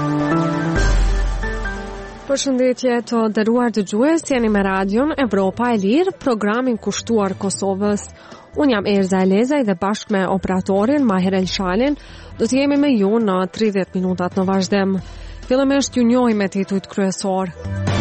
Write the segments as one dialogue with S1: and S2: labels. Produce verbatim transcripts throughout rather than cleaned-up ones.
S1: Përshëndetje të nderuar dëgjues, jeni me radion Evropa e Lirë, programin kushtuar Kosovës. Unë jam Erza Elezaj dhe bashkë me operatorin Maher Elshalin do të jemi me ju në tridhjetë minutat në vazhdim. Fillimisht ju njohim me titujt kryesor.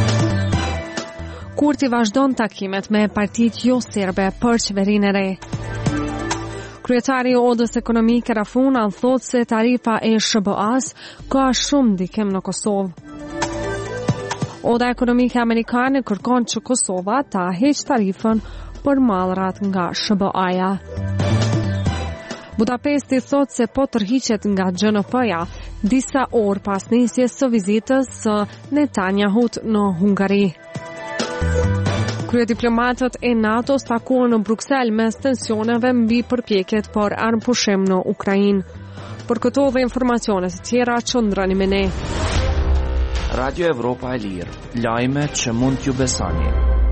S1: Kurti vazhdon takimet me partitë jo serbe për qeverinë e re. Kryetari i Odës Ekonomike Rafuna thotë se tarifa e S B A-s ka shumë ndikim në Kosovë. Oda Ekonomike Amerikane kërkon që Kosova ta heqë tarifën për mallrat nga S B A-ja. Budapesti thotë se po tërhiqet nga G N P-ja disa orë pas nisjes së vizitës së Netanyahut në Hungari. Kryediplomatët e NATO-s takuan në Bruksel mes tensioneve mbi përpjekjet për armëpushim në Ukrainë. Për këto dhe informacione të tjera qëndroni me ne.
S2: Radio Evropa e Lirë, lajme që mund t'ju besoni.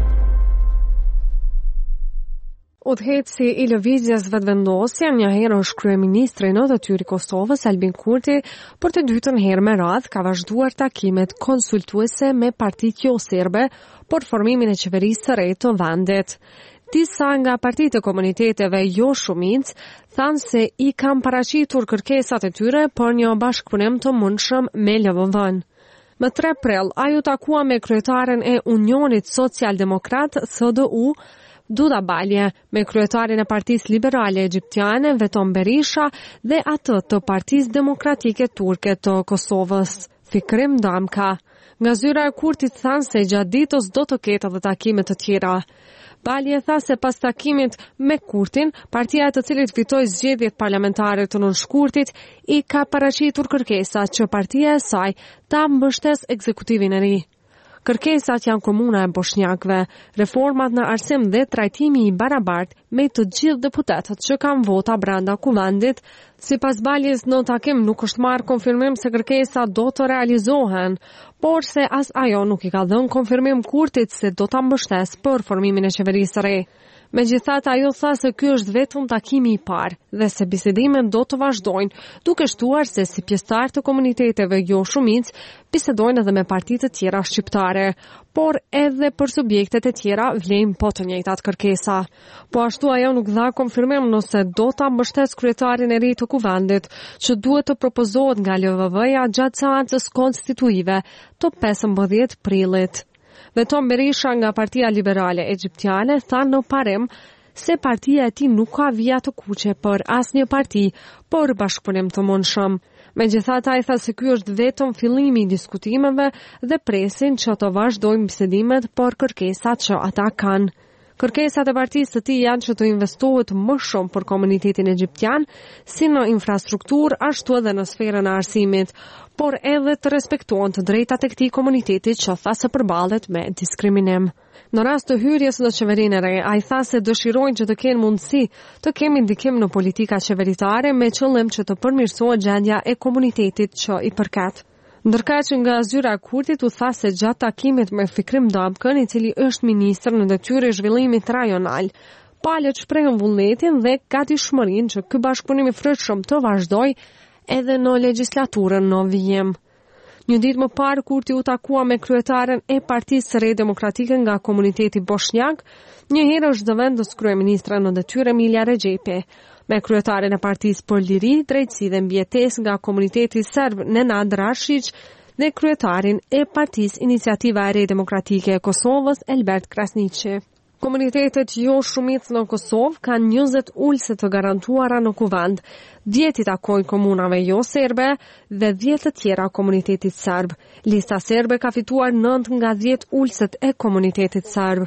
S1: Udhëheci i lëvizjes vetëvendosje një herë është kryeministri në detyrë i Kosovës Albin Kurti, për të dytën herë me radhë ka vazhduar takimet konsultuese me partitë jo serbe për formimin e qeverisë së re të vendit. Disa nga partitë e komuniteteve jo shumicë thanë se i kanë paraqitur kërkesat e tyre për një bashkëpunim të mundshëm me L V V-n. Më tre prill, ajo takua me kryetaren e Unionit Social-Demokrat S D U, Duda Balje, me kryetarin e Partisë Liberale Egjiptiane Veton Berisha dhe atë të Partisë Demokratike Turke të Kosovës, Fikrim Damka. Nga zyra e Kurtit thanë se gjatë ditës do të ketë edhe takime të tjera. Balje tha se pas takimit me Kurtin, partia e të cilit fitoi zgjedhjet parlamentare të nënshkurtit i ka paraqitur kërkesa që partia e saj ta mbështes ekzekutivin e ri. Kërkesat janë komuna e bosnjakëve, reformat në arsim dhe trajtimi i barabartë me të gjithë deputetët që kanë vota brenda kuvendit. Sipas Baljes, në takim nuk është marrë konfirmim se kërkesat do të realizohen, por se as ajo nuk i ka dhënë konfirmim Kurtit se do ta mbështes për formimin e qeverisë së re. Megjithatë, ajo tha se ky është vetëm takimi i parë dhe se bisedimet do të vazhdojnë, duke shtuar se si pjesëtar të komuniteteve jo shumicë bisedojnë edhe me partitë të tjera shqiptare, por edhe për subjektet e tjera vlejnë po të njëjtat kërkesa. Po ashtu ajo nuk dha konfirmim nëse do ta mbështes kryetarin e ri të kuvendit, që duhet të propozohet nga L V V-ja gjatë seancës konstituive të pesëmbëdhjetë prillit. Veton Berisha nga Partia Liberale Egjiptiane tha në parim se partia e tij nuk ka vija të kuqe për asnjë parti për bashkëpunim të mundshëm. Megjithatë, ai tha se ky është vetëm fillimi i diskutimeve dhe presin që të vazhdojnë bisedimet për kërkesat që ata kanë. Kërkesat e partisë të tij janë që të investohet më shumë për komunitetin egjiptian, si në infrastrukturë, ashtu edhe në sferën e arsimit, por edhe të respektohen të drejtat e këtij komuniteti që tha se përballet me diskriminim. Në rast të hyrjes në qeverinë e re, ai tha se dëshirojnë që të kenë mundësi të kemi ndikim në politika qeveritare me qëllim që të përmirësohet gjendja e komunitetit që i përket. Ndërka që nga zyra e Kurtit u tha se gjatë takimit me Fikrim Damkën, i cili është ministër në detyrë e zhvillimit rajonal, palët shprehën vullnetin dhe gatishmërinë që ky bashkëpunim i frytshëm të vazhdojë edhe në legjislaturën në vijim. Një ditë më parë Kurti u takua me kryetaren e Partisë së Re Demokratike nga komuniteti bosnjak, një herë është zëvendës kryeministra në detyrë Emilia Rexhepi, me kryetarin e Partisë për Liri, Drejtësi dhe Mbjetesë nga komuniteti serb Nenad Rashić dhe kryetarin e Partisë Iniciativa e Re Demokratike e Kosovës Elbert Krasniqi. Komunitetet jo shumicë në Kosovë kanë njëzet ulse të garantuara në kuvend, dhjetë i takojnë komunave jo serbe dhe dhjetë të tjera komunitetit serb. Lista serbe ka fituar nëntë nga dhjetë ulset e komunitetit serb.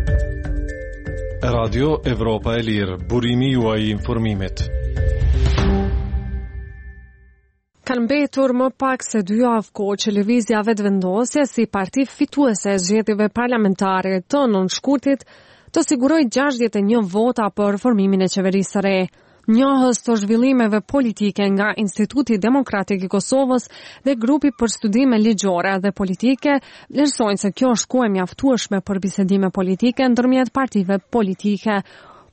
S3: Radio Evropa e Lirë, burimi juaj i informimit.
S1: Kanë mbetur më pak se dy javë kohë që lëvizja vetëvendosje si parti fituese e zgjedhjeve parlamentare të nënshkurtit të siguroi gjashtëdhjetë e një vota për formimin e qeverisë së re. Njohës të zhvillimeve politike nga Instituti Demokratik i Kosovës dhe grupi për studime ligjore dhe politike vlerësojnë se kjo është kohë e mjaftueshme për bisedime politike ndërmjet partive politike,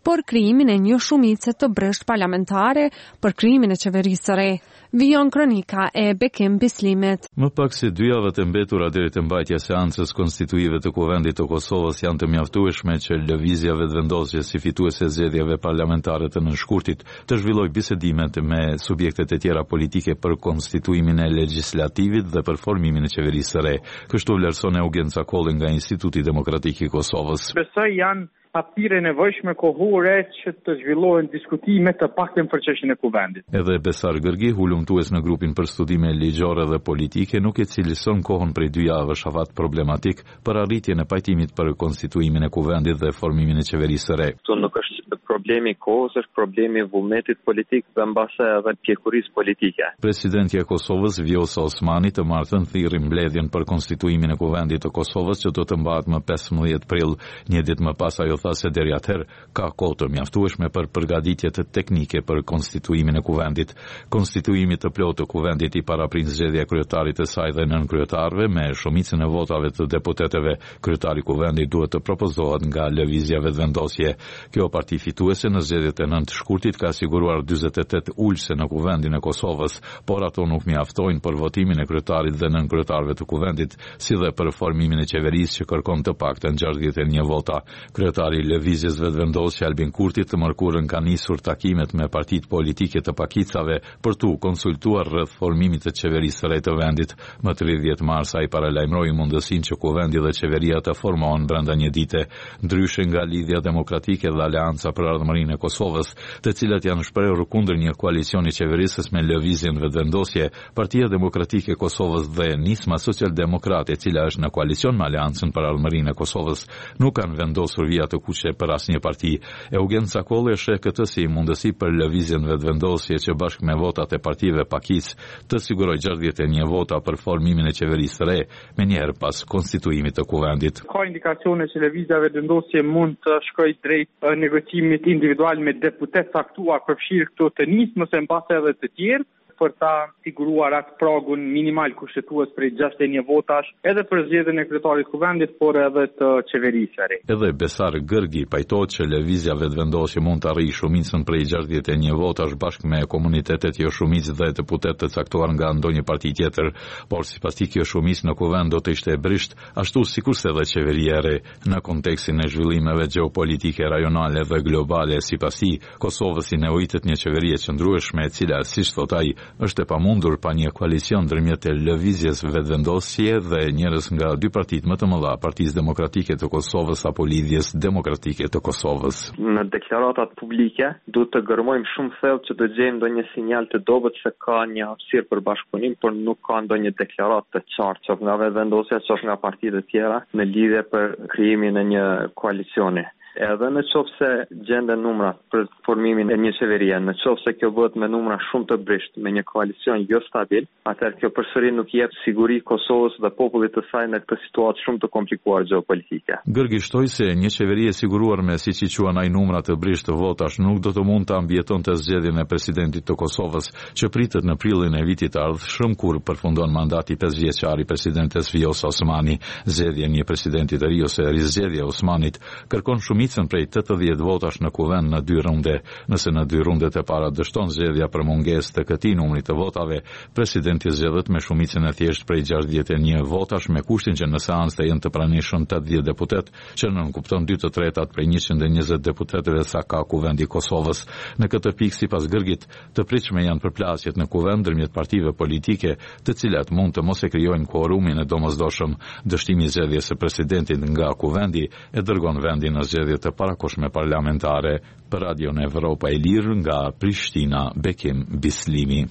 S1: por krijimin e një shumice të breshtë parlamentare për krijimin e qeverisë së re. Vijon kronika e Bekim Bislimit.
S4: Më pak se dy javë të mbetura deri te mbajtja e seancës konstituive të Kuvendit të Kosovës janë të mjaftueshme që lëvizja vetëvendosje si fituese e zgjedhjeve parlamentare të nënshkurtit të zhvillojë bisedimet me subjektet e tjera politike për konstituimin e legjislativit dhe për formimin e qeverisë së re. Kështu vlerëson Eugen Cakolli nga Instituti Demokratik i Kosovës.
S5: Besoj janë hapësirë e nevojshme kohore që të zhvillohen diskutime të paktën për çështjen e Kuvendit.
S4: Edhe Besar Gërgi, hulumtues në grupin për studime ligjore dhe politike, nuk e cilëson kohën prej dy javësh afat problematik për arritjen e pajtimit për konstituimin e Kuvendit dhe formimin e qeverisë së re.
S6: Këtu nuk është problemi i kohës, është problemi i vullnetit politik dhe mbase edhe pjekurisë politike.
S4: Presidentja e Kosovës, Vjosa Osmani, të martën thirrri mbledhjen për konstituimin e Kuvendit të Kosovës që do të mbahet më pesëmbëdhjetë prill, një ditë më pas ajo se deri atëherë ka kohë të mjaftueshme për përgatitje të teknike për konstituimin e Kuvendit. Konstituimi të plotë të Kuvendit i paraprin zgjedhja e kryetarit të saj dhe nën kryetarëve me shumicën e votave të deputetëve. Kryetari i Kuvendit duhet të propozohet nga lëvizja vetëvendosje. Kjo parti fituese në zgjedhjet e nëntë shkurtit ka siguruar dyzet e tetë ulëse në Kuvendin e Kosovës, por ato nuk mjaftojnë për votimin e kryetarit dhe nën kryetarëve të Kuvendit, si dhe për formimin e qeverisë që kërkon të paktën gjashtëdhjetë e një vota. Kryetari i lëvizjes vetëvendosje Albin Kurti të mërkurën ka nisur takimet me partitë politike të pakicave për tu konsultuar rreth formimit të qeverisë së re të vendit. Më tridhjetë mars ai paralajmëroi mundësinë që Kuvendi dhe qeveria të formohen brenda një dite. Ndryshe nga Lidhja Demokratike dhe Aleanca për Ardhmërinë e Kosovës, të cilat janë shprehur kundër një koalicioni qeverisës me lëvizjen vetëvendosje, Partia Demokratike e Kosovës dhe Nisma Socialdemokrate, e cila është në koalicion me Aleancën për Ardhmërinë e Kosovës, nuk kanë vendosur vija të kuqe për asnjë parti. Eugen Cakolli e sheh këtë si mundësi për lëvizjen vetëvendosje që bashkë me votat e partive pakic të sigurojë gjashtëdhjetë e një vota për formimin e qeverisë së re, menjëherë pas konstituimit të Kuvendit.
S5: Ka indikacione që lëvizja vetëvendosje mund të shkojë drejt negocimit individual me deputet caktuar, përfshirë këto të nismës e mbase edhe të tjerë, për ta siguruar atë pragun minimal kushtetues prej gjashtëdhjetë e një votash edhe për zgjedhjen e kryetarit të Kuvendit, por edhe të qeverisë së re.
S4: Edhe Besar Gërgi pajtohet që lëvizja vetëvendosje mund të arrijë shumicën prej gjashtëdhjetë e një votash bashkë me komunitetet jo shumicë dhe deputet të caktuar nga ndonjë parti tjetër, por sipas tij kjo shumicë në Kuvend do të ishte e brisht, ashtu sikurse edhe qeveria e re. Në kontekstin e zhvillimeve gjeopolitike rajonale dhe globale, sipas tij, Kosovës i nevojitet një qeveri e qëndrueshme e cila, siç thot ai, është e pamundur pa një koalicion ndërmjet e lëvizjes vetëvendosje dhe njerëz nga dy partitë më të mëdha, Partisë Demokratike të Kosovës apo Lidhjes Demokratike të Kosovës.
S6: Në deklaratat publike duhet të gërmojmë shumë thellë që të gjejmë ndonjë sinjal të dobët se ka një hapësirë për bashkëpunim, por nuk ka ndonjë deklaratë të qartë, qoftë nga vetëvendosja, qoftë nga partitë të tjera në lidhje për krijimin e një koalicioni. Edhe në qoftë se gjenden numra për formimin e një qeverie, në qoftë se kjo bëhet me numra shumë të brisht, me një koalicion jo stabil, atëherë kjo përsëri nuk jep siguri Kosovës dhe popullit të saj në këtë situatë shumë të komplikuar gjeopolitike.
S4: Gërgi shtoi se një qeveri e siguruar me siç i quajnë ai numra të brisht të votash nuk do të mund të ambijetonte zgjedhjen e presidentit të Kosovës, që pritet në prillin e vitit të ardhshëm kur përfundon mandati pesëvjeçar i presidentes Vjosa Osmani. Zgjedhja e një presidenti të ri ose rizgjedhja e Osmanit kërkon shumë prej tetëdhjetë votash në Kuvend në dy runde. Nëse në dy rundet e para dështon zgjedhja për mungesë të këtij numri të votave, presidenti zgjedhet me shumicën e thjeshtë prej gjashtëdhjetë e një votash me kushtin që në seancë të jenë të pranishëm tetëdhjetë deputet, që nënkupton dy të tretat prej njëqind e njëzet deputetëve sa ka Kuvendi i Kosovës. Në këtë pikë, sipas Gërgit, të pritshme janë përplasjet në Kuvend ndërmjet partive politike, të cilat mund të mos e krijojnë kvorumin e domosdoshëm. Dështimi i zgjedhjes së presidentit nga Kuvendi e dërgon vendin në zgjedhje të parakoshme parlamentare. Për Radion Evropa e Lirë nga Prishtina, Bekim Bislimi.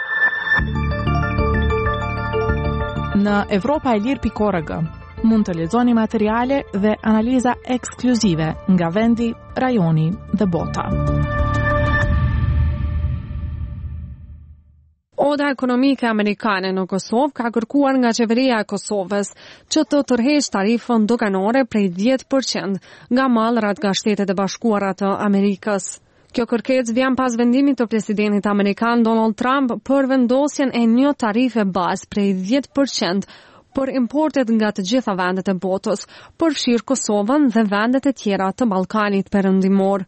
S7: Në evropa e lirë pikë org mund të lexoni materiale dhe analiza ekskluzive nga vendi, rajoni dhe bota.
S1: Oda ekonomike amerikane në Kosovë ka kërkuar nga qeveria e Kosovës që të tërheqë tarifën doganore prej dhjetë përqind nga mallrat nga Shtetet e Bashkuara të Amerikës. Kjo kërkesë vjen pas vendimit të presidentit amerikan Donald Trump për vendosjen e një tarife bazë prej dhjetë përqind për importet nga të gjitha vendet e botës, përfshirë Kosovën dhe vendet e tjera të Ballkanit Perëndimor.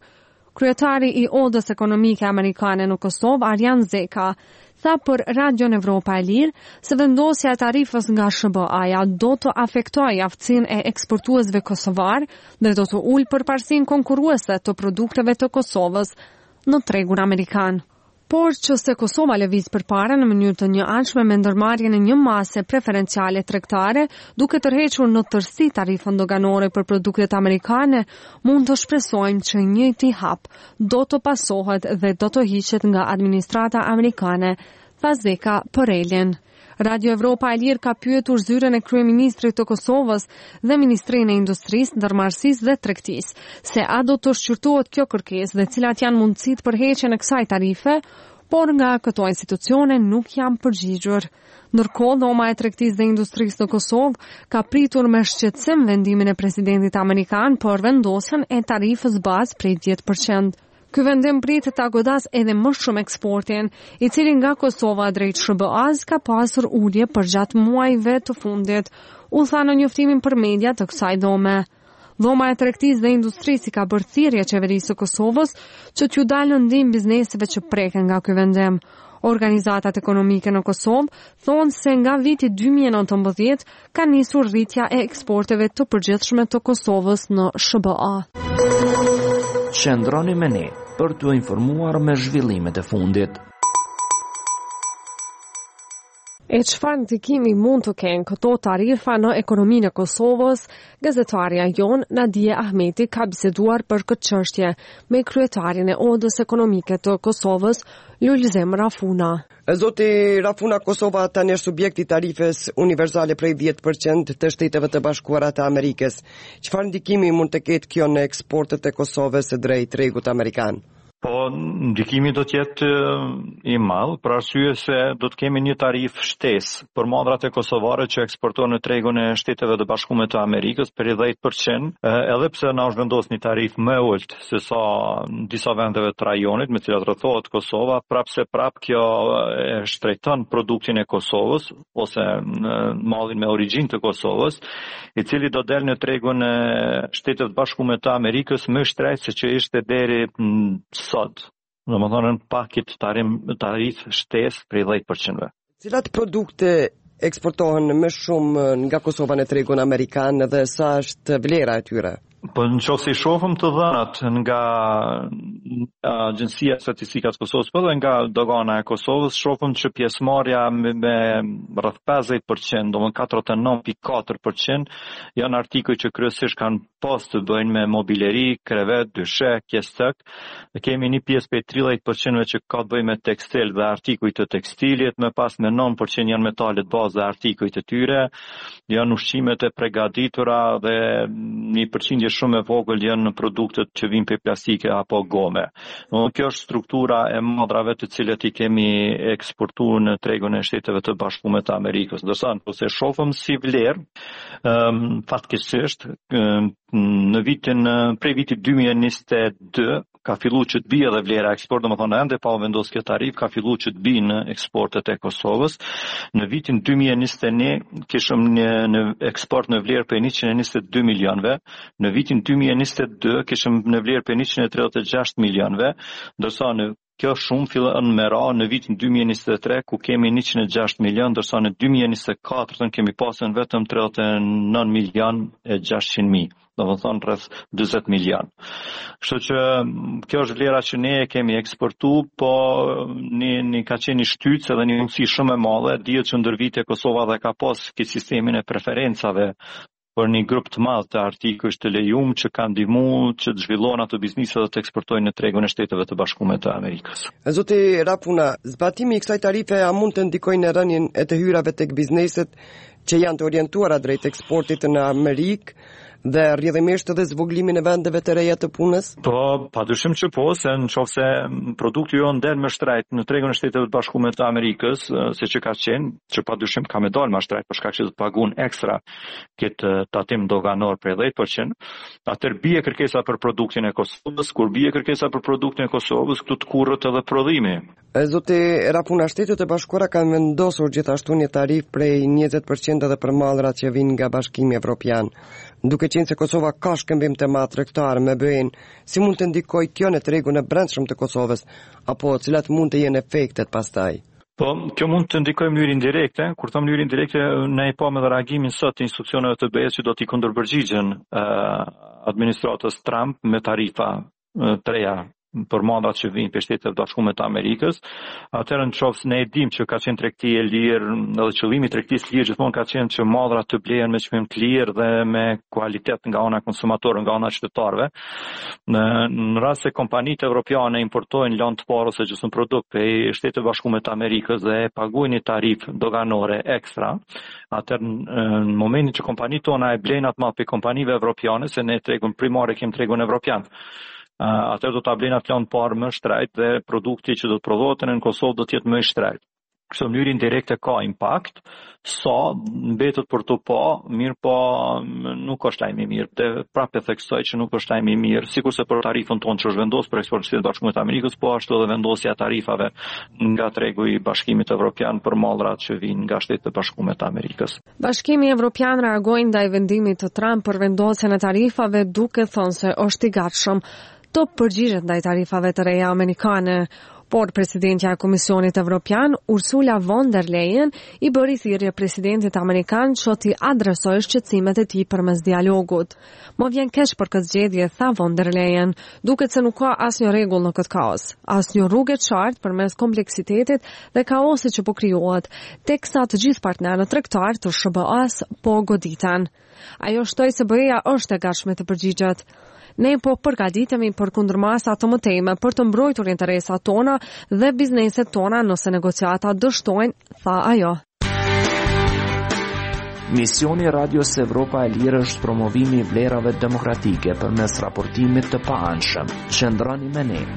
S1: Kryetari i Odës Ekonomike Amerikane në Kosovë, Arjan Zeka, tha për Radion Evropa e Lirë se vendosja e tarifës nga S B A-ja do të afektojë aftësinë e eksportuesve kosovar dhe do të ulë përparësinë konkurruese të produkteve të Kosovës në tregun amerikan. Por që se Kosova lëviz përpara në mënyrë të njëanshme me ndërmarrjen e një mase preferenciale tregtare, duke tërhequr në tërësi tarifën doganore për produktet amerikane, mund të shpresojmë që njëjti hap do të pasohet dhe do të hiqet nga administrata amerikane, tha Zeka për Eljen. Radio Evropa e Lirë ka pyetur zyrën e kryeministrit të Kosovës dhe Ministrinë e Industrisë, Ndërmarrësisë dhe Tregtisë se a do të shqyrtohet kjo kërkesë dhe cilat janë mundësitë për heqjen e kësaj tarife, por nga këto institucione nuk janë përgjigjur. Ndërkohë, Dhoma e Tregtisë dhe Industrisë në Kosovë ka pritur me shqetësim vendimin e presidentit amerikan për vendosjen e tarifës bazë prej dhjetë përqind. Ky vendim pritet ta godas edhe më shumë eksportin, i cili nga Kosova drejt S B A-s ka pasur ulje për gjatë muajve të fundit, u tha në njoftimin për media të kësaj dhome. Dhoma e Tregtisë dhe Industrisë ka bërë thirrje qeverisë së Kosovës që t'ju dalë në ndihmë bizneseve që preken nga ky vendim. Organizatat ekonomike në Kosovë thonë se nga viti dy mijë e nëntëmbëdhjetë ka nisur rritja e eksporteve të përgjithshme të Kosovës në S B A.
S2: Qëndroni me ne për t'u informuar me zhvillimet e fundit.
S1: E çfarë ndikimi mund të kenë këto tarifa në ekonominë e Kosovës? Gazetarja jon Nadia Ahmeti ka biseduar për këtë çështje me kryetarin e Odës Ekonomike të Kosovës, Lulzem Rafuna.
S8: Zoti Rafuna, Kosova tani është subjekt i tarifës universale prej dhjetë përqind të Shteteve të Bashkuara të Amerikës. Çfarë ndikimi mund të ketë kjo në eksportet e Kosovës drejt tregut amerikan?
S9: Po, ndikimi do të jetë i madh, për arsye se do të kemi një tarifë shtesë për madhrat e kosovare që eksportojnë në tregun e Shteteve të Bashkuara të Amerikës për dhjetë përqind, edhe pse na është vendosur një tarifë më ulët se sa në disa vendeve të rajonit me të cilat rrethohet Kosova, prapse prap kjo e shtrejton produktin e Kosovës ose mallin me origjinë të Kosovës, i cili do del në tregun e Shteteve të Bashkuara të Amerikës më shtrejt se që ishte deri sot. Në më thonën pakit tarim, tarif shtes për dhjetë përqind.
S8: Cilat produkte eksportohen më shumë nga Kosova në tregun amerikan dhe sa është vlera e tyre?
S9: Po në qoftë se i shohim të dhënat nga Agjencia e Statistikës së Kosovës, po dhe nga dogana e Kosovës, shohim që pjesëmarrja me, me rreth pesëdhjetë përqind, domethënë katërdhjetë e nëntë pikë katër përqind, janë artikuj që kryesisht kanë pas të bëjnë me mobileri, krevet, dyshe, kjestek. Dhe kemi një pjesë për tridhjetë përqind që ka të bëjë me tekstil dhe artikuj të tekstilit, më pas me nëntë përqind janë metalet bazë dhe artikuj të tyre, janë ushqimet e përgatitura dhe një përqindje shumë e vogël janë në produktet që vijnë prej plastike apo gome. No, kjo është struktura e madrave të cilat i kemi eksportuar në tregun e Shteteve të Bashkuara të Amerikës. Ndërsa nëse shohim si vlerë, um, fatkeqësisht um, në vitin prej vitit dy mijë e njëzet e dy ka filluar që të bie edhe vlera e eksportit, domethënë ende pa u vendosur kjo tarifë, ka filluar që të bie në eksportet e Kosovës. Në vitin dy mijë e njëzet e një kishim një në eksport në vlerë për njëqind e njëzet e dy milionëve, në vitin dy mijë e njëzet e dy kishim në vlerë për njëqind e tridhjetë e gjashtë milionëve, ndërsa në kjo shumë fillon me ra në vitin dy mijë e njëzet e tre ku kemi njëqind e gjashtë milion, ndërsa në dy mijë e njëzet e katër kemi pasur vetëm tridhjetë e nëntë milion e gjashtëqind mijë. Do të thonë rreth dyzet milion. Kështu që kjo është vlera që ne e kemi eksportuar, po një, një ka qenë një shtytës edhe një mundësi shumë e madhe. Dihet që ndër vite Kosova dhe ka pas këtë sistemin e preferencave për një grup të madh të artikujsh të lejuar që kanë ndihmuar që të zhvillohen ato biznise dhe të eksportojnë në tregun e Shteteve të Bashkuara të Amerikës.
S8: Zoti Rafuna, zbatimi i kësaj tarife a mund të ndikojë në rënien e të hyrave tek bizneset që janë të orientuara drejt eksportit në Amerikë dhe rrjedhimisht edhe zvoglimin e vendeve të reja të punës?
S9: Po, padyshim që po, se nëse produkti jon del më shtrejt në tregun e Shteteve të Bashkuara të Amerikës, se që ka qenë, që padyshim ka më dalë më shtrejt për shkak që do të paguën ekstra këtë tatim doganor për dhjetë përqind, atëherë bie kërkesa për produktin e Kosovës, kur bie kërkesa për produktin e Kosovës, këtu të kurrët edhe prodhimi.
S8: Zoti Rafuna, Shtetet e Bashkuara kanë vendosur gjithashtu një tarifë prej njëzet përqind edhe për mallrat që vijnë nga Bashkimi Evropian. Duke qenë se Kosova ka shkëmbim të madh tregtar me B E-n, si mund të ndikojë kjo në tregun e brendshëm të Kosovës, apo cilat mund të jenë efektet pastaj?
S9: Po, kjo mund të ndikojë në mënyrë indirekte. Kur them mënyrë indirekte, ne e pam edhe reagimin sot të instruksioneve të B E-s që do t'i kundërpërgjigjen administratës Trump me tarifa treja për mandrat që vinë për Shtetet Bashkuara të Amerikës. Atëherë në qoftë ne e dim që ka qenë tregti e lirë, edhe qëllimi i tregtisë lirë gjithmonë ka qenë që mandrat të blehen me çmim të lirë dhe me kualitet nga ana konsumatorëve, nga ana qytetarëve. Në, në rast se kompanitë evropiane importojnë lanë të parë ose gjysmë produkt për Shtetet Bashkuara të Amerikës dhe paguajnë një tarifë doganore ekstra, atëherë në momentin që kompanitë tona e blejnë atë për kompanive evropiane, se ne tregun primare kemi tregun evropian. Uh, atër do të blejnë atë lanë parë më shtrejt dhe produkti që do të prodhohet në Kosovë do të jetë më shtrejt. Kështu në mënyrë indirekte ka impakt, sa mbetet për të pa, mirë pa nuk është ajmi mirë. Dhe prapë theksoj që nuk është ajmi mirë, sikurse për tarifën tonë që është vendosur për eksport të Shtetit Bashkuar të Amerikës, po ashtu edhe vendosja e tarifave nga tregu i Bashkimit Evropian për mallrat që vijnë nga Shtetet Bashkuara të Amerikës.
S1: Bashkimi Evropian reagoi ndaj vendimit të Trump për vendosjen e tarifave duke thënë se është i gatshëm të përgjigjet ndaj tarifave të reja amerikane. Por presidentja e Komisionit Evropian, Ursula von der Leyen, i bëri thirrje presidentit amerikan që t'i adresojë shqetësimet e tij përmes dialogut. Më vjen keq për këtë zgjedhje, tha von der Leyen, duket se nuk ka asnjë rregull në këtë kaos, asnjë rrugë e qartë përmes kompleksitetit dhe kaosit që po krijohet, teksa të gjithë partnerët tregtar të S B A-s po goditen. Ajo shtoi se B E-ja është e gatshme të përgjigjet. Ne po përgatitemi për kundërmasa të mëtejme për të mbrojtur interesat tona dhe bizneset tona nëse negociata dështojnë, tha ajo.
S2: Misioni Radios Evropa e Lirë është promovimi i vlerave demokratike përmes raportimit të paanshëm. Qëndroni me ne.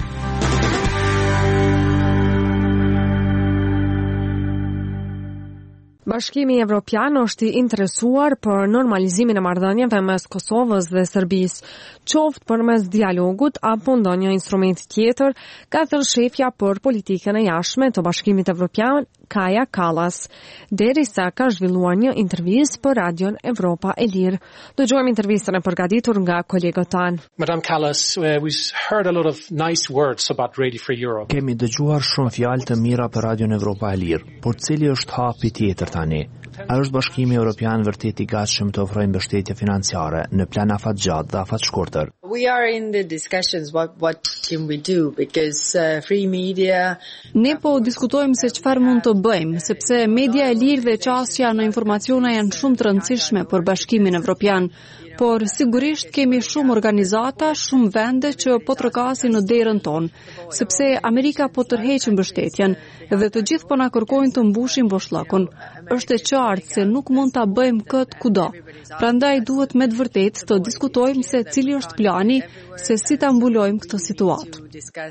S1: Bashkimi Evropian është i interesuar për normalizimin e marrëdhënieve mes Kosovës dhe Serbisë, qoftë përmes dialogut apo ndonjë instrument tjetër, ka thënë shefja për politikën e jashtme të Bashkimit Evropian, Kaja Kallas, derisa ka zhvilluar një intervistë për Radion Evropa e Lirë. Dëgjojmë intervistën e përgatitur nga kolegët tanë.
S10: Madam Kallas, uh, we've heard a lot of nice words about Radio Free Europe.
S11: Kemi dëgjuar shumë fjalë të mira për Radion Evropa e Lirë, por cili është hapi tjetër tani? A është Bashkimi Evropian vërtet i gatshëm të ofrojë mbështetje financiare në plan afatgjatë dhe afatshkurtër?
S12: We are in the discussions what what can we do because uh, free media.
S13: Ne po diskutojmë se çfarë mund të bëjmë, sepse media e lirë dhe qasja në informacione janë shumë të rëndësishme për Bashkimin Evropian. Por sigurisht kemi shumë organizata, shumë vende që po trokasin në derën tonë, sepse Amerika po tërheq mbështetjen dhe të gjithë po na kërkojnë të mbushim boshllëkun. Është e qartë se nuk mund ta bëjmë këtë kudo. Prandaj duhet me të vërtetë të diskutojmë se cili është plani, se si ta mbulojmë këtë situatë.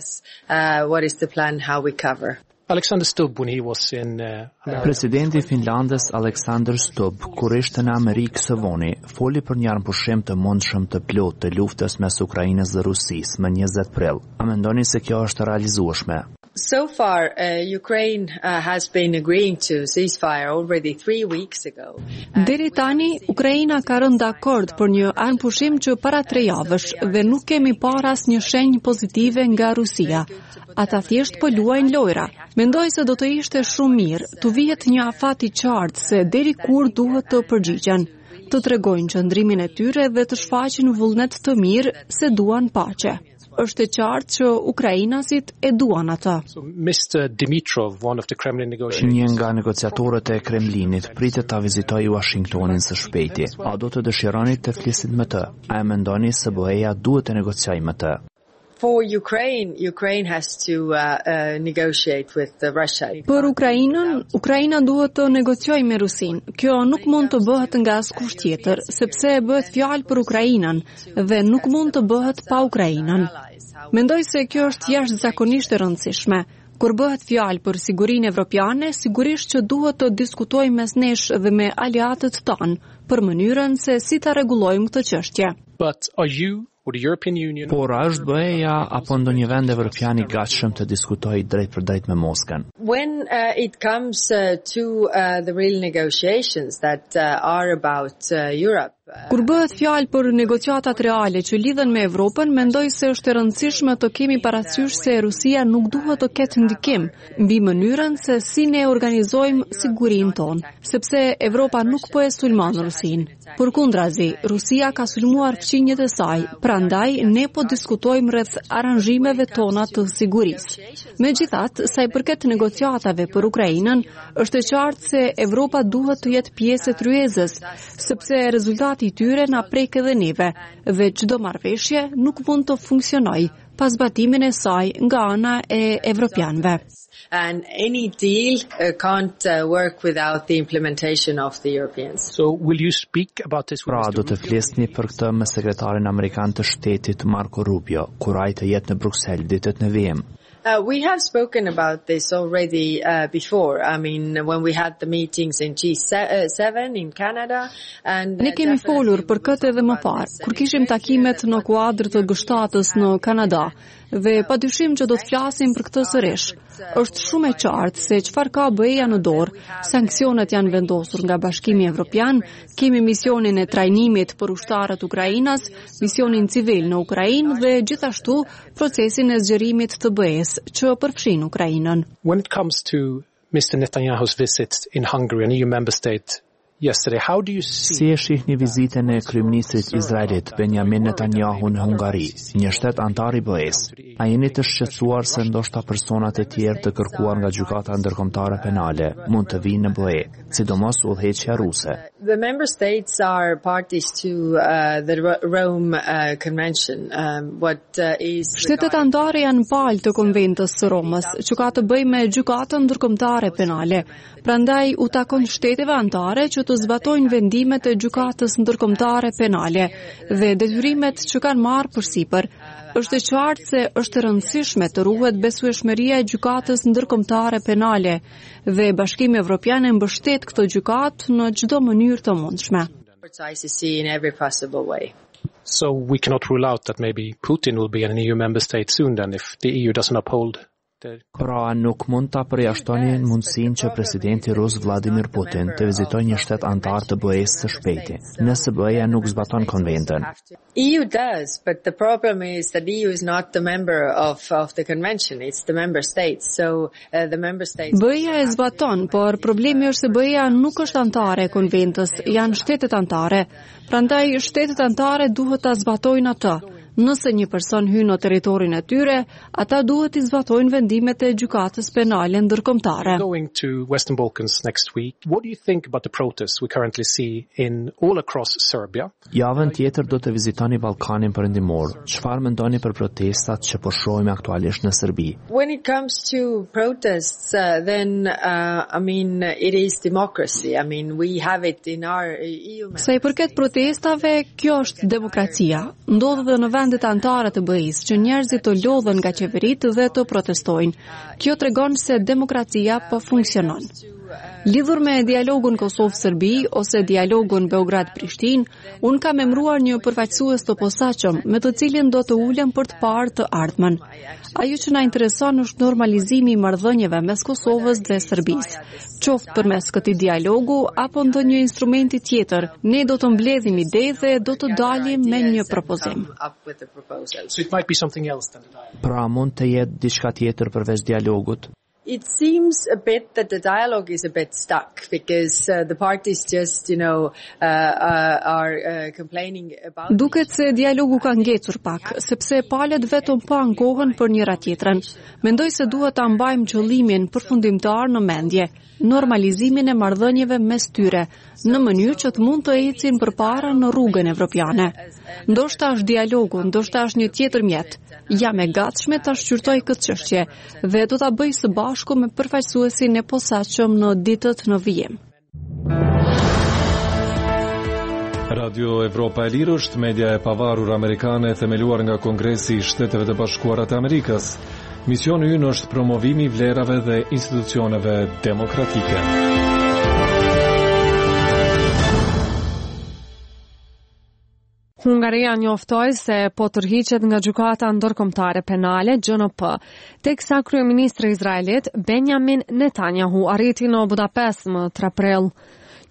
S10: Alexander Stubb, when he was in uh, America.
S11: Presidenti finlandës Alexander Stubb, kur ishte në Amerikë së Voni, foli për një armëpushim të mundshëm të plotë të luftës mes Ukrainës dhe Rusisë më njëzet prill. A mendoni se kjo është realizueshme?
S12: So far, uh, Ukraine uh, has been agreeing to ceasefire already three weeks ago.
S13: Deri tani, Ukraina ka rënë dakord për një armëpushim që para tre javësh dhe nuk kemi parë asnjë shenjë pozitive nga Rusia. Ata thjesht po luajnë lojra. Mendoj se do të ishte shumë mirë të vihet një afat i qartë se deri kur duhet të përgjigjen, të tregojnë qëndrimin e tyre dhe të shfaqin vullnet të mirë se duan paqe. Është e qartë që ukrainasit e duan ata.
S10: So, mister Dimitrov, one of the Kremlin negotiators.
S11: Një nga negociatorët e Kremlinit pritet ta vizitojë Washingtonin së shpejti. A do të dëshironi të flisit me të? A e mendoni se B E-ja duhet të negociojë me të?
S12: For Ukraine, Ukraine has to uh, uh, negotiate with uh, Russia.
S13: Për Ukrainën, Ukraina duhet të negociojë me Rusin. Kjo nuk mund të bëhet nga askush tjetër, sepse bëhet fjalë për Ukrainën dhe nuk mund të bëhet pa Ukrainën. Mendoj se kjo është jashtëzakonisht e rëndësishme. Kur bëhet fjalë për sigurinë evropiane, sigurisht që duhet të diskutojmë mes nesh dhe me aleatët tanë për mënyrën se si ta rregullojmë këtë çështje.
S10: But are you
S11: Por a është B E-ja apo ndonjë vend evropian i gatshëm të diskutojë drejt për drejt me Moskën?
S12: When uh, it comes uh, to uh, the real negotiations that uh, are about uh, Europe.
S13: Kur bëhet fjalë për negociatat reale që lidhen me Evropën, mendoj se është e rëndësishme të kemi parasysh se Rusia nuk duhet të ketë ndikim mbi mënyrën se si ne organizojmë sigurinë tonë, sepse Evropa nuk po e sulmon Rusinë. Përkundrazi, Rusia ka sulmuar fqinjet e saj, prandaj ne po diskutojmë rreth aranzhimeve tona të sigurisë. Megjithatë, sa i përket negociatave për Ukrainën, është e qartë se Evropa duhet të jetë pjesë e tryezës, sepse rezultati i tyre na prek edhe neve dhe çdo marrëveshje nuk mund të funksionojë pas batimin e saj nga ana e evropianëve.
S12: And any deal uh, can't uh, work without the implementation of the Europeans.
S10: So will you speak about this?
S11: Pra, do të flisni për këtë me sekretarin amerikan të shtetit Marco Rubio, kur ai të jetë në Bruksel ditët në vijim.
S12: Uh, we have spoken about this already uh, before. I mean, when we had the meetings in G seven in Canada. And, uh,
S13: ne kemi folur për këtë edhe më parë, kur kishim takimet në kuadër të G shtatës në Kanada, dhe padyshim që do të flasim për këtë sërish. Është shumë e qartë se çfarë ka B E A në dorë. Sanksionet janë vendosur nga Bashkimi Evropian, kemi misionin e trajnimit për ushtarët Ukrainas, misionin civil në Ukrainë dhe gjithashtu procesin e zgjerimit të B E-s që përfshin Ukrainën.
S10: When it comes to Mister Netanyahu's visit in Hungary, an E U member state, yesterday, how do you see...
S11: Si e shihni vizitën e kryeministrit izraelit Benjamin Netanyahu në Hungari, një shtet antar i B E-s? A jeni të shqetësuar se ndoshta personat e tjerë të kërkuar nga gjykata ndërkombëtare penale mund të vinë në B E, sidomos udhëheqja ruse?
S12: The member states are parties to uh, the Rome uh, Convention. Um, what uh, is
S13: Shtetet anëtare janë palë të konventës së Romës, që ka të bëjë me gjykatën ndërkombëtare penale. Prandaj u takon shteteve anëtare që të zbatojnë vendimet e gjykatës ndërkombëtare penale dhe detyrimet që kanë marrë përsipër. Është e qartë se është e rëndësishme të ruhet besueshmëria e gjykatës ndërkombëtare penale dhe Bashkimi Evropian e mbështet këtë gjykatë në çdo mënyrë të mundshme.
S10: So we cannot rule out that maybe Putin will be an E U member state soon then if the E U doesn't uphold.
S11: Pra, nuk mund ta përjashtoni mundësinë që presidenti rus Vladimir Putin të vizitojë një shtet antar të B E-s së shpejti, nëse B E-ja nuk zbaton konventën.
S12: E U does, but the problem is that E U is not the member of of the convention, it's the member states. So uh, the member states
S13: B E-ja e zbaton, por problemi është se B E-ja nuk është antare e konventës, janë shtetet antare. Prandaj shtetet antare duhet ta zbatojnë atë. Nëse një person hyn në territorin e tyre, ata duhet i zbatojnë vendimet e gjykatës penale ndërkombëtare.
S10: Going to Western Balkans next week, what do you think about the protests we currently see in all across Serbia?
S11: Javën tjetër do të vizitoni Ballkanin Perëndimor. Çfarë mendoni për protestat që po shohim aktualisht në Serbi?
S12: When it comes to protests, uh, then uh, I mean it is democracy. I mean we have it in our E U.
S13: Sa i përket protestave, kjo është demokracia. Ndodhet edhe në vendet antare të B E-s që njerëzit të lodhen nga qeveritë dhe të protestojnë. Kjo tregon se demokracia po funksionon. Lidhur me dialogun Kosovë-Serbi ose dialogun Beograd-Prishtinë, unë kam emëruar një përfaqësues të posaçëm me të cilin do të ulem për të parë të ardhmen. Ajo që na intereson është normalizimi i marrëdhënieve mes Kosovës dhe Serbisë. Qoftë përmes këtij dialogu apo ndonjë instrumenti tjetër, ne do të mbledhim ide dhe do të dalim me një propozim.
S10: So it might be something else than the dialogue.
S11: Pra, mund të jetë diçka tjetër përveç dialogut?
S12: It seems a bit that the dialogue is a bit stuck because uh, the parties just, you know, uh, uh, are uh, complaining about...
S13: Duket se dialogu ka ngecur pak, sepse palët vetëm pa ankohen për njëra tjetrën. Mendoj se duhet ta mbajmë qëllimin përfundimtar në mendje, normalizimin e marrëdhënieve mes tyre, në mënyrë që të mund të ecin përpara në rrugën evropiane. Ndoshta është dialogu, ndoshta është një tjetër mjet. Jam e gatshme ta shqyrtoj këtë çështje dhe do ta bëj së bashku me përfaqësuesin e posaçëm në ditët në vijim.
S3: Radio Evropa e Lirë është media e pavarur amerikane themeluar nga Kongresi i Shteteve të Bashkuara të Amerikës. Misioni ynë është promovimi i vlerave dhe institucioneve demokratike.
S1: Hungaria njoftoi se po tërhiqet nga gjykata ndërkombëtare penale G N P, teksa kryeministri izraelit Benjamin Netanyahu arriti në Budapest më tre prill.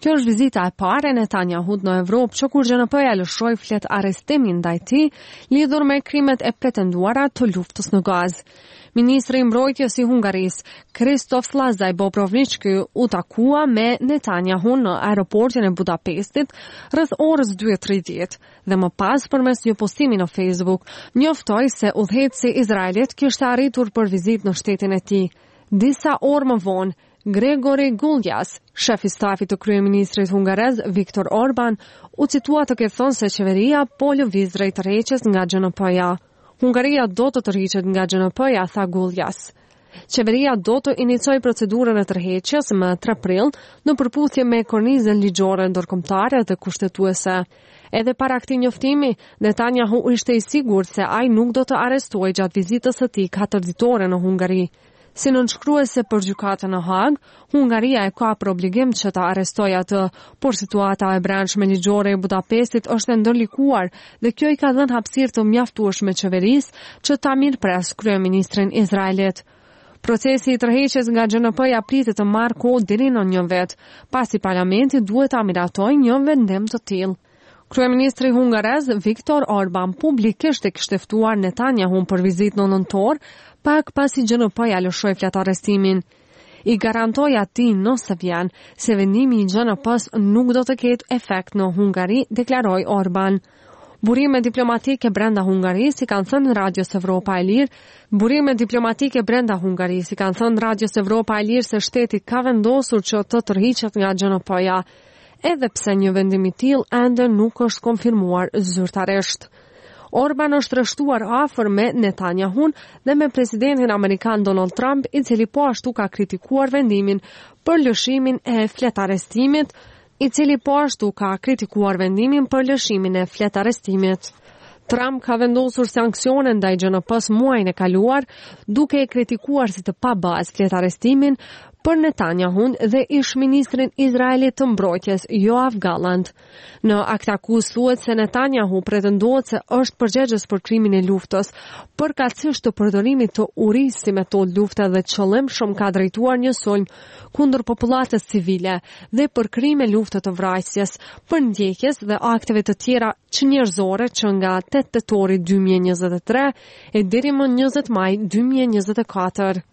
S1: Kjo është vizita e parë e Netanyahut në Evropë që kur G N P-ja lëshoi flet arrestimin ndaj tij lidhur me krimet e pretenduara të luftës në Gazë. Ministri i mbrojtjes i Hungarisë, Kristof Slazaj Bobrovnički, u takua me Netanyahun në aeroportin e Budapestit rreth orës dy e tridhjetë dhe më pas përmes një postimi në Facebook njoftoi se udhëheci izraelit kishte arritur për vizitë në shtetin e tij. Disa orë më vonë, Gregori Guljas, shef i stafit të kryeministrit hungarez Viktor Orban, u citua të ketë thënë se qeveria po lëviz drejt tërheqjes nga G N P-ja. Hungaria do të tërhiqet nga G N P-ja, tha Guljas. Qeveria do të iniciojë procedurën e tërheqjes më tre prill në përputhje me kornizën ligjore ndërkombëtare dhe kushtetuese. Edhe para këtij njoftimi, Netanyahu ishte i sigurt se ai nuk do të arrestohej gjatë vizitës së tij katërditore në Hungari. Si nënshkruese për gjykatën në Hag, Hungaria e ka për obligim që ta arrestojë atë, por situata e brendshme ligjore e Budapestit është e ndërlikuar dhe kjo i ka dhënë hapësirë të mjaftueshme qeverisë që ta mirëpres kryeministrin izraelit. Procesi i tërheqjes nga G N P-ja pritet të marrë kohë deri në një vit, pasi parlamenti duhet ta miratojë një vendim të tillë. Kryeministri hungarez Viktor Orban publikisht e kishte ftuar Netanyahun për vizitë në nëntor, pak pasi G N P-ja lëshoi flet arrestimin. I garantoi atij nëse vjen se vendimi i G N P-s nuk do të ketë efekt në Hungari, deklaroi Orban. Burime diplomatike brenda Hungarisë i kanë thënë Radios Evropa e Lirë, burime diplomatike brenda Hungarisë i kanë thënë Radios Evropa e Lirë se shteti ka vendosur që të tërhiqet nga G N P-ja, edhe pse një vendim i tillë ende nuk është konfirmuar zyrtarisht. Orban është rreshtuar afër me Netanyahun dhe me presidentin amerikan Donald Trump, i cili po ashtu ka kritikuar vendimin për lëshimin e fletarrestimit, i cili po ashtu ka kritikuar vendimin për lëshimin e fletarrestimit. Trump ka vendosur sanksione ndaj G N P-s muajin e kaluar, duke e kritikuar si të pabazë fletarrestimin për Netanyahun dhe ish-ministrin izraelit të mbrojtjes Yoav Gallant. Në akt akuz thuhet se Netanyahu pretendohet se është përgjegjës për krimin e luftës, përkatësisht të përdorimit të urisë si metodë lufte dhe qëllimshëm ka drejtuar një sulm kundër popullatës civile dhe për krime lufte të vrasjes, për ndjekjes dhe akteve të tjera çnjerëzore që nga tetë tetori dy mijë e njëzet e tre e deri më njëzet maj dy mijë e njëzet e katër.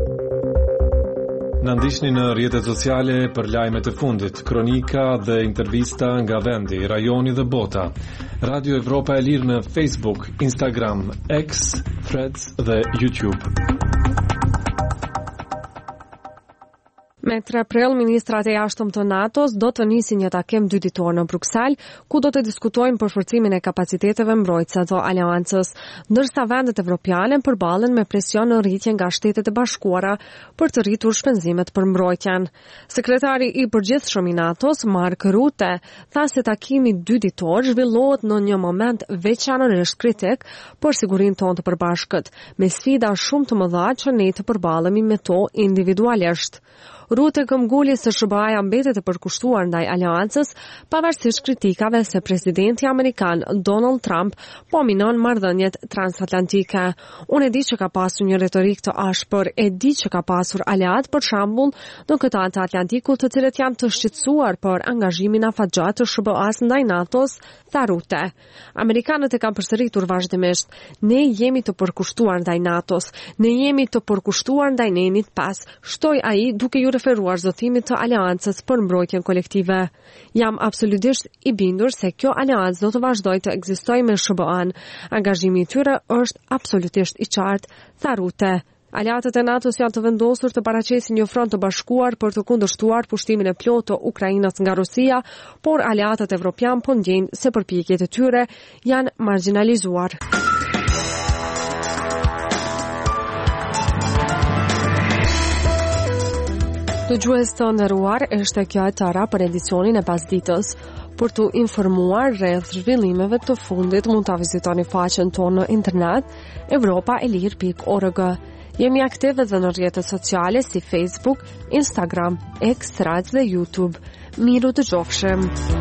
S3: Në ndihni në rrjetet sociale për lajmet e fundit, kronika dhe intervista nga vendi, rajoni dhe bota. Radio Evropa e Lirë në Facebook, Instagram, X, Threads dhe YouTube.
S1: Me tre prill, ministrat e jashtëm të NATO-s do të nisin një takim dy ditor në Bruksel, ku do të diskutojnë për forcimin e kapaciteteve mbrojtëse të aleancës, ndërsa vendet evropiane përballen me presion në rritje nga Shtetet e Bashkuara për të rritur shpenzimet për mbrojtjen. Sekretari i përgjithshëm i NATO-s, Mark Rutte, tha se takimi dy ditor zhvillohet në një moment veçanërisht kritik për sigurinë tonë të përbashkët, me sfida shumë të mëdha që ne të përballemi me to individualisht. Rutte këmbguli se S B A-ja mbetet e përkushtuar ndaj aleancës, pavarësisht kritikave se presidenti amerikan Donald Trump po minon marrëdhëniet transatlantike. Unë e di që ka pasur një retorik të ashpër, e di që ka pasur aleat për shembull në këtë anë të Atlantikut, të cilët janë të shqetësuar për angazhimin afatgjat të S B A-s ndaj NATO-s, tha Rutte. Amerikanët e kanë përsëritur vazhdimisht: ne jemi të përkushtuar ndaj NATO-s, ne jemi të përkushtuar ndaj nenit pas, shtoi ai duke ju referuar zotimit të aleancës për mbrojtjen kolektive. Jam absolutisht i bindur se kjo aleancë do të vazhdojë të ekzistojë me S B A-n. Angazhimi i tyre është absolutisht i qartë, tha Rutte. Aleatët e NATO-s janë të vendosur të paraqesin një front të bashkuar për të kundërshtuar pushtimin e plotë të Ukrainës nga Rusia, por aleatët evropian po ndjejnë se përpjekjet e tyre janë marginalizuar. Të gjuhës të nderuar, është kjo e tëra për edicionin e pasditës. Për të informuar rreth zhvillimeve të fundit, mund ta vizitoni faqen tonë në internet europa e lir pikë org. Jemi aktive edhe në rrjetet sociale si Facebook, Instagram, X, Threads dhe YouTube. Miru të gjofshim!